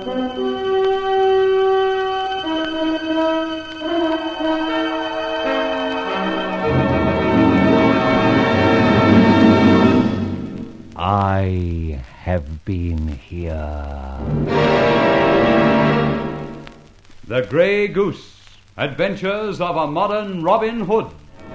I have been here. The Grey Goose, Adventures of a Modern Robin Hood.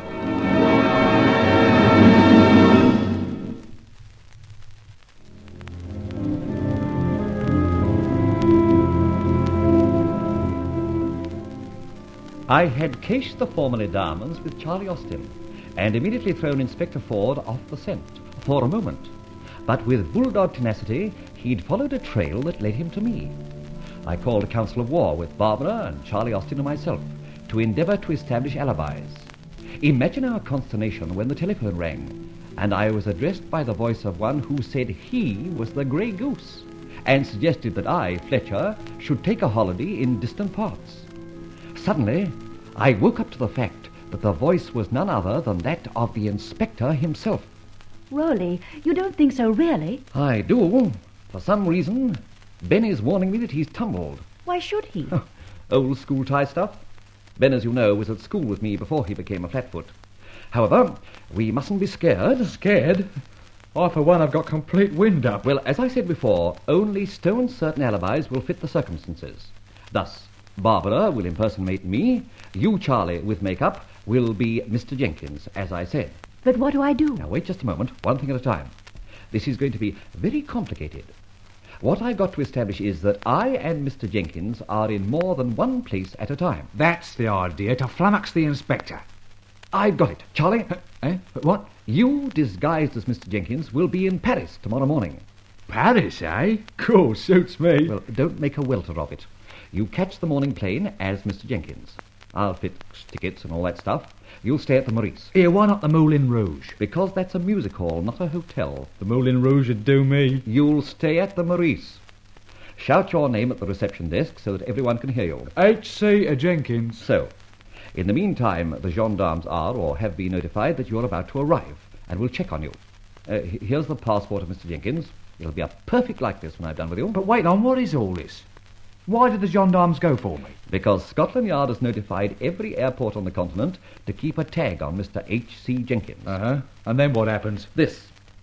I had cached the formerly diamonds with Charlie Austin and immediately thrown Inspector Ford off the scent for a moment. But with bulldog tenacity, he'd followed a trail that led him to me. I called a council of war with Barbara and Charlie Austin and myself to endeavour to establish alibis. Imagine our consternation when the telephone rang, and I was addressed by the voice of one who said he was the Grey Goose, and suggested that I, Fletcher, should take a holiday in distant parts. Suddenly, I woke up to the fact that the voice was none other than that of the inspector himself. Rolly, you don't think so, really? I do. For some reason, Ben is warning me that he's tumbled. Why should he? Old school tie stuff. Ben, as you know, was at school with me before he became a flatfoot. However, we mustn't be scared. Scared? I, for one, have got complete wind up. Well, as I said before, only stone-certain alibis will fit the circumstances. Thus, Barbara will impersonate me. You, Charlie, with makeup, will be Mr. Jenkins, as I said. But what do I do? Now, wait just a moment, one thing at a time. This is going to be very complicated. What I've got to establish is that I and Mr. Jenkins are in more than one place at a time. That's the idea, to flummox the inspector. I've got it. Charlie? What? You, disguised as Mr. Jenkins, will be in Paris tomorrow morning. Paris, eh? Cool, suits me. Well, don't make a welter of it. You catch the morning plane as Mr. Jenkins. I'll fit tickets and all that stuff. You'll stay at the Maurice. Here, why not the Moulin Rouge? Because that's a music hall, not a hotel. The Moulin Rouge would do me. You'll stay at the Maurice. Shout your name at the reception desk so that everyone can hear you. H.C. Jenkins. So, in the meantime, the gendarmes are or have been notified that you're about to arrive, and will check on you. Here's the passport of Mr. Jenkins. It'll be a perfect likeness when I've done with you. But wait on, what is all this? Why did the gendarmes go for me? Because Scotland Yard has notified every airport on the continent to keep a tag on Mr. H.C. Jenkins. And then what happens? This.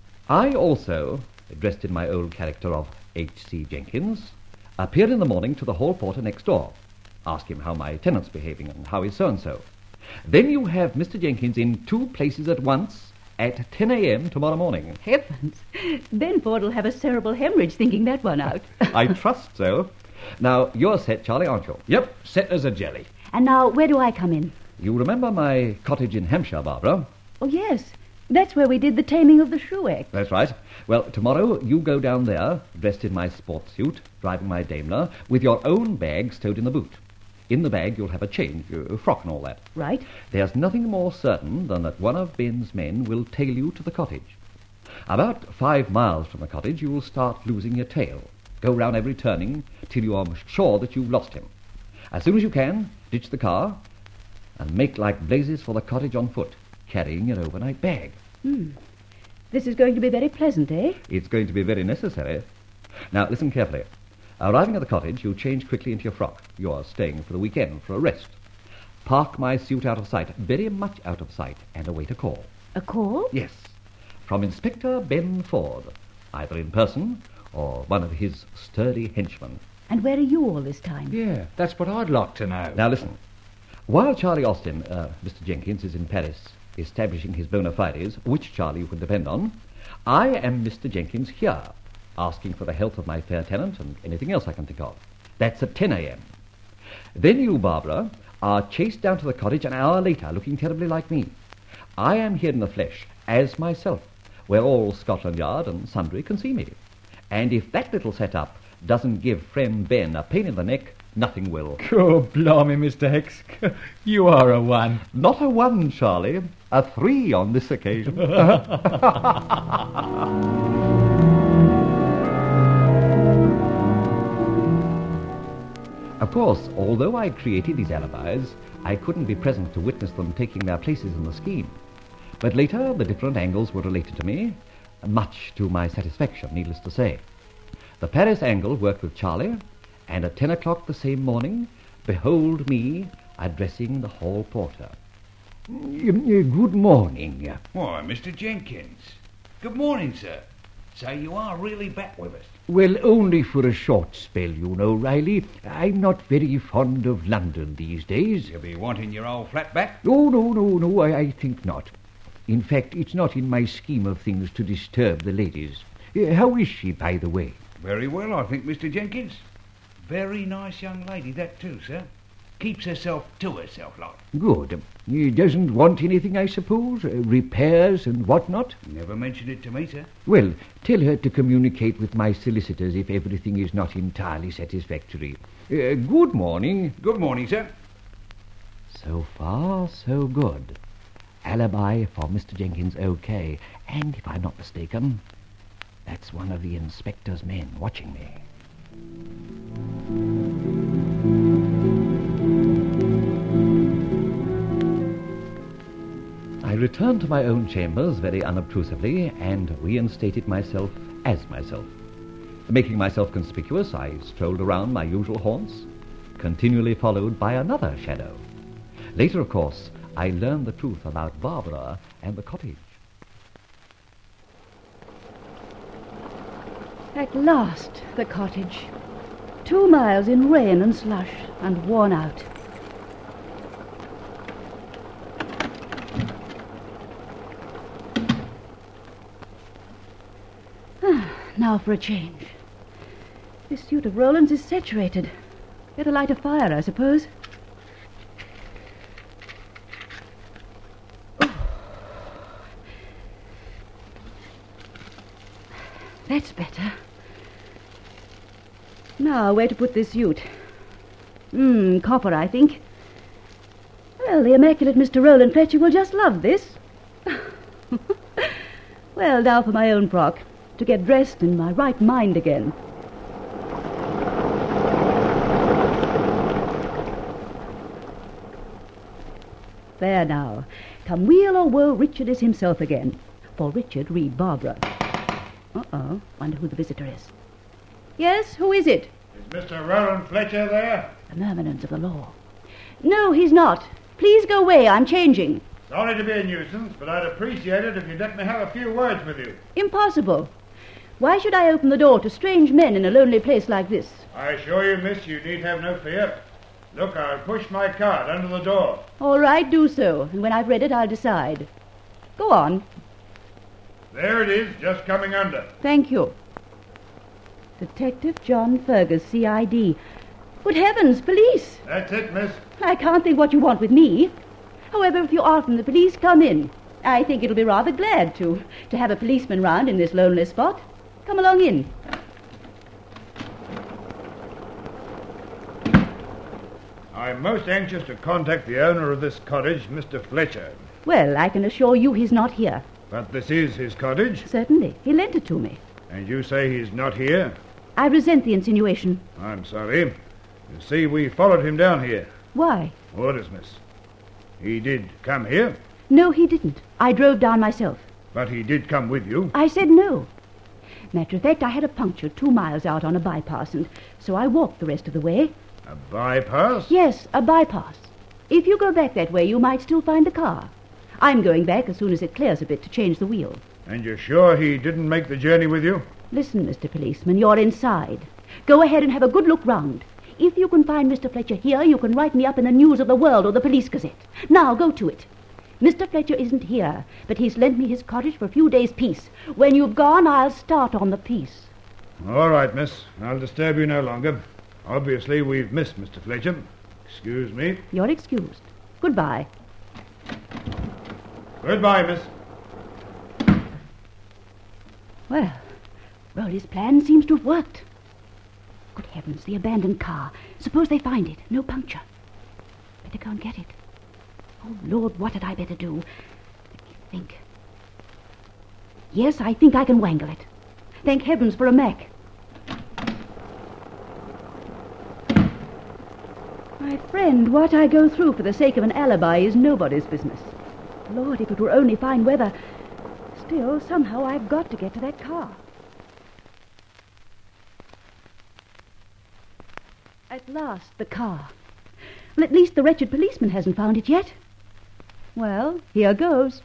I also, dressed in my old character of H.C. Jenkins, appeared in the morning to the hall porter next door. Ask him how my tenant's behaving and how is so-and-so. Then you have Mr. Jenkins in two places at once at 10 a.m. tomorrow morning. Heavens. Ben Ford will have a cerebral hemorrhage thinking that one out. I trust so. Now, you're set, Charlie, aren't you? Yep, set as a jelly. And now, where do I come in? You remember my cottage in Hampshire, Barbara? Oh, yes. That's where we did the taming of the Shrewick. That's right. Well, tomorrow you go down there, dressed in my sports suit, driving my Daimler, with your own bag stowed in the boot. In the bag you'll have a change, a frock and all that. Right. There's nothing more certain than that one of Ben's men will tail you to the cottage. About 5 miles from the cottage you will start losing your tail. Go round every turning till you are sure that you've lost him. As soon as you can, ditch the car and make like blazes for the cottage on foot, carrying your overnight bag. This is going to be very pleasant, eh? It's going to be very necessary. Now, listen carefully. Arriving at the cottage, you'll change quickly into your frock. You're staying for the weekend for a rest. Park my suit out of sight, very much out of sight, and await a call. A call? Yes, from Inspector Ben Ford, either in person or one of his sturdy henchmen. And where are you all this time? Yeah, that's what I'd like to know. Now listen. While Charlie Austin, Mr. Jenkins, is in Paris establishing his bona fides, which Charlie you can depend on, I am Mr. Jenkins here, asking for the health of my fair tenant and anything else I can think of. That's at 10 a.m. Then you, Barbara, are chased down to the cottage an hour later, looking terribly like me. I am here in the flesh, as myself, where all Scotland Yard and sundry can see me. And if that little set-up doesn't give friend Ben a pain in the neck, nothing will. Oh, blimey, Mr. Hex. You are a one. Not a 1, Charlie. A 3 on this occasion. Of course, although I created these alibis, I couldn't be present to witness them taking their places in the scheme. But later, the different angles were related to me, much to my satisfaction, needless to say. The Paris angle worked with Charlie, And at 10 o'clock the same morning, behold me addressing the hall porter. Good morning. Why, Mr. Jenkins. Good morning, sir. So you are really back with us? Well, only for a short spell, you know, Riley. I'm not very fond of London these days. You'll be wanting your old flat back? Oh, no, I think not. In fact, it's not in my scheme of things to disturb the ladies. How is she, by the way? Very well, I think, Mr. Jenkins. Very nice young lady, that too, sir. Keeps herself to herself, like. Good. Doesn't want anything, I suppose? Repairs and whatnot? Never mentioned it to me, sir. Well, tell her to communicate with my solicitors if everything is not entirely satisfactory. Good morning. Good morning, sir. So far, so good. Alibi for Mr. Jenkins okay. And if I'm not mistaken, that's one of the inspector's men watching me. I returned to my own chambers very unobtrusively and reinstated myself as myself. Making myself conspicuous, I strolled around my usual haunts, continually followed by another shadow. Later, of course, I learned the truth about Barbara and the cottage. At last, the cottage. 2 miles in rain and slush, and worn out. Now for a change. This suit of Roland's is saturated. Better light a fire, I suppose. Oh. That's better. Now, where to put this suit? Copper, I think. Well, the immaculate Mr. Roland Fletcher will just love this. Well, now for my own frock, to get dressed in my right mind again. There now. Come weal or woe, Richard is himself again. For Richard, read Barbara. Uh-oh. Wonder who the visitor is. Yes, who is it? Is Mr. Roland Fletcher there? The myrmidons of the law. No, he's not. Please go away. I'm changing. Sorry to be a nuisance, but I'd appreciate it if you'd let me have a few words with you. Impossible. Why should I open the door to strange men in a lonely place like this? I assure you, miss, you need have no fear. Look, I'll push my card under the door. All right, do so. And when I've read it, I'll decide. Go on. There it is, just coming under. Thank you. Detective John Fergus, C.I.D. Good heavens, police! That's it, miss. I can't think what you want with me. However, if you are from the police, come in. I think it'll be rather glad to have a policeman round in this lonely spot. Come along in. I'm most anxious to contact the owner of this cottage, Mr. Fletcher. Well, I can assure you he's not here. But this is his cottage, Certainly. He lent it to me. and you say he's not here? I resent the insinuation. I'm sorry. You see, we followed him down here. Why? Orders, miss. He did come here, No, he didn't. I drove down myself. but he did come with you. I said no. Matter of fact, I had a puncture 2 miles out on a bypass, and so I walked the rest of the way. A bypass? Yes, a bypass. If you go back that way, you might still find the car. I'm going back as soon as it clears a bit to change the wheel. And you're sure he didn't make the journey with you? Listen, Mr. Policeman, you're inside. Go ahead and have a good look round. If you can find Mr. Fletcher here, you can write me up in the News of the World or the Police Gazette. Now, go to it. Mr. Fletcher isn't here, but he's lent me his cottage for a few days' peace. When you've gone, I'll start on the piece. All right, miss. I'll disturb you no longer. Obviously, we've missed Mr. Fletcher. Excuse me. You're excused. Goodbye. Goodbye, miss. Well, Rowley's plan seems to have worked. Good heavens, the abandoned car. Suppose they find it. No puncture. Better go and get it. Oh, Lord, what had I better do? Let me think. Yes, I think I can wangle it. Thank heavens for a Mac. My friend, what I go through for the sake of an alibi is nobody's business. Lord, if it were only fine weather. Still, somehow I've got to get to that car. At last, the car. Well, at least the wretched policeman hasn't found it yet. Well, here goes.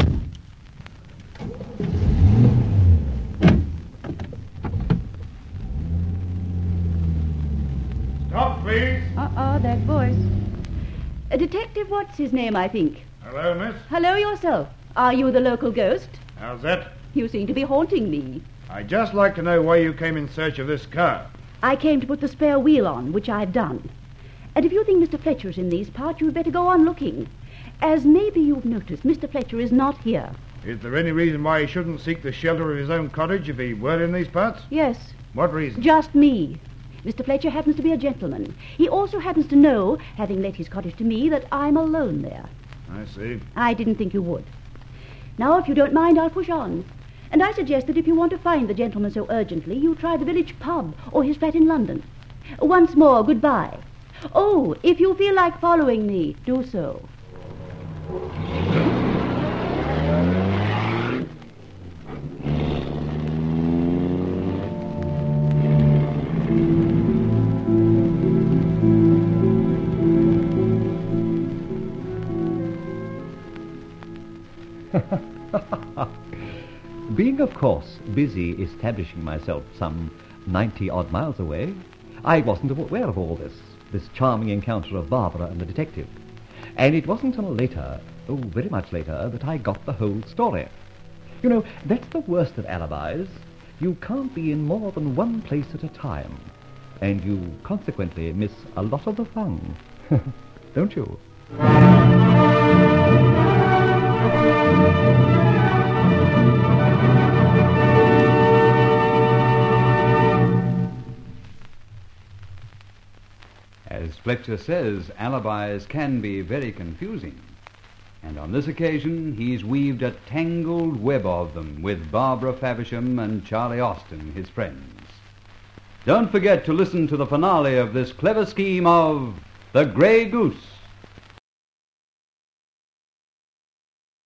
Stop, please. That voice. A detective, what's his name, I think? Hello, miss. Hello yourself. Are you the local ghost? How's that? You seem to be haunting me. I'd just like to know why you came in search of this car. I came to put the spare wheel on, which I've done. And if you think Mr. Fletcher's in these parts, you'd better go on looking. As maybe you've noticed, Mr. Fletcher is not here. Is there any reason why he shouldn't seek the shelter of his own cottage if he were in these parts? Yes, What reason? just me. Mr. Fletcher happens to be a gentleman. He also happens to know, having let his cottage to me, that I'm alone there. I see. I didn't think you would. Now, if you don't mind, I'll push on. And I suggest that if you want to find the gentleman so urgently, you try the village pub or his flat in London. Once more, goodbye. Oh, if you feel like following me, do so. Being, of course, busy establishing myself some 90-odd miles away, I wasn't aware of all this charming encounter of Barbara and the detective. And it wasn't until later, very much later, that I got the whole story. You know, that's the worst of alibis. You can't be in more than one place at a time. And you consequently miss a lot of the fun. Don't you? As Fletcher says, alibis can be very confusing. And on this occasion, he's weaved a tangled web of them with Barbara Faversham and Charlie Austin, his friends. Don't forget to listen to the finale of this clever scheme of The Grey Goose.